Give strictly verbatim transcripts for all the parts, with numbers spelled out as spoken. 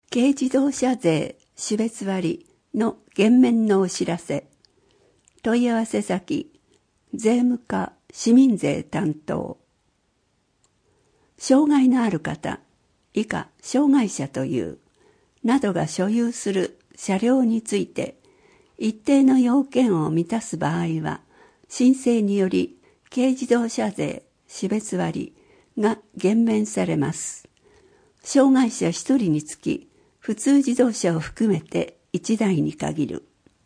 軽自動車税種別割の減免のお知らせ。問い合わせ先、税務課市民税担当。障害のある方、以下障害者という、などが所有する車両について、一定の要件を満たす場合は、申請により軽自動車税種別割が減免されます。障害者一人につき、普通自動車を含めて一台に限る。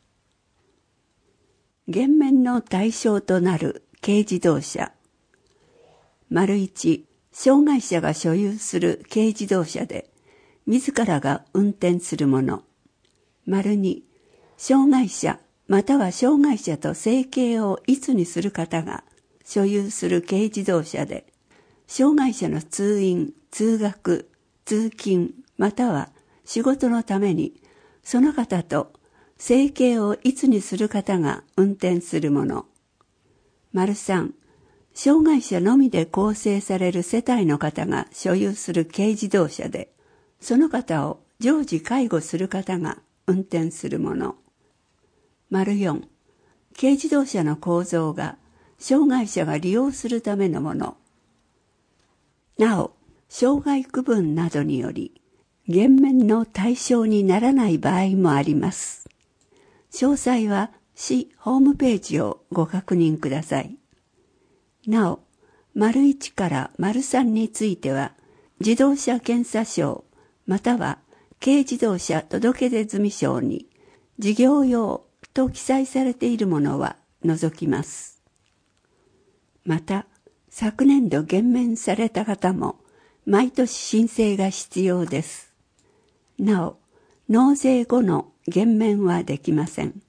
減免の対象となる軽自動車。丸一、障害者が所有する軽自動車で、自らが運転するもの。丸二、障害者または障害者と生計を一にする方が所有する軽自動車で、障害者の通院、通学、通勤または仕事のために、その方と生計を一にする方が運転するもの。丸三、障害者のみで構成される世帯の方が所有する軽自動車で、その方を常時介護する方が運転するもの。丸四、軽自動車の構造が障害者が利用するためのもの。なお、障害区分などにより、減免の対象にならない場合もあります。詳細は市ホームページをご確認ください。なお、丸一から丸三については、自動車検査証または軽自動車届出済証に事業用と記載されているものは除きます。また、昨年度減免された方も毎年申請が必要です。なお、納税後の減免はできません。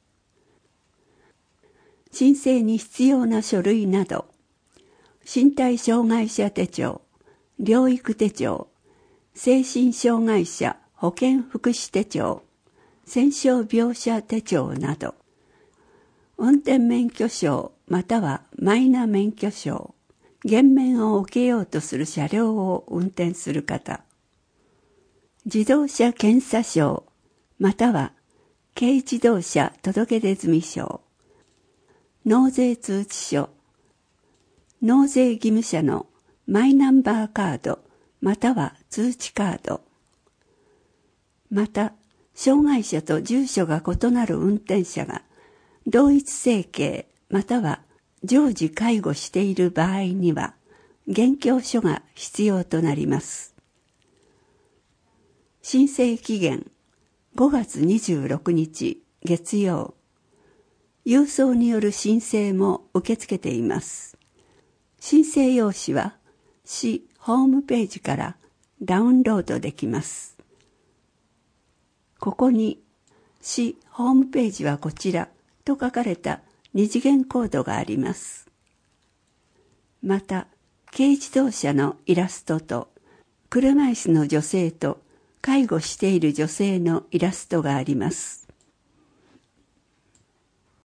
申請に必要な書類など、身体障害者手帳、療育手帳、精神障害者保健福祉手帳、戦傷病者手帳など、運転免許証またはマイナ免許証、減免を受けようとする車両を運転する方、自動車検査証または軽自動車届出済証、納税通知書、納税義務者のマイナンバーカードまたは通知カード、また障害者と住所が異なる運転者が同一生計または常時介護している場合には現況書が必要となります。申請期限ごがつにじゅうろくにち月曜。郵送による申請も受け付けています。申請用紙は市ホームページからダウンロードできます。ここに市ホームページはこちらと書かれた二次元コードがあります。また、軽自動車のイラストと車椅子の女性と介護している女性のイラストがあります。